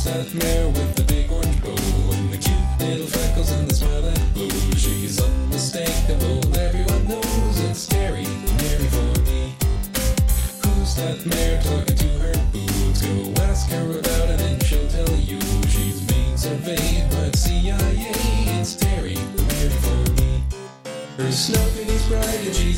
that mare with the big orange bow and the cute little freckles and the smile that glows? She's unmistakable, everyone knows it's Terry, Mary for me. Who's that mare talking to her boots? Go ask her about it and she'll tell you. She's being surveyed by the CIA. It's Terry, Mary for me. Her snout is bright and she's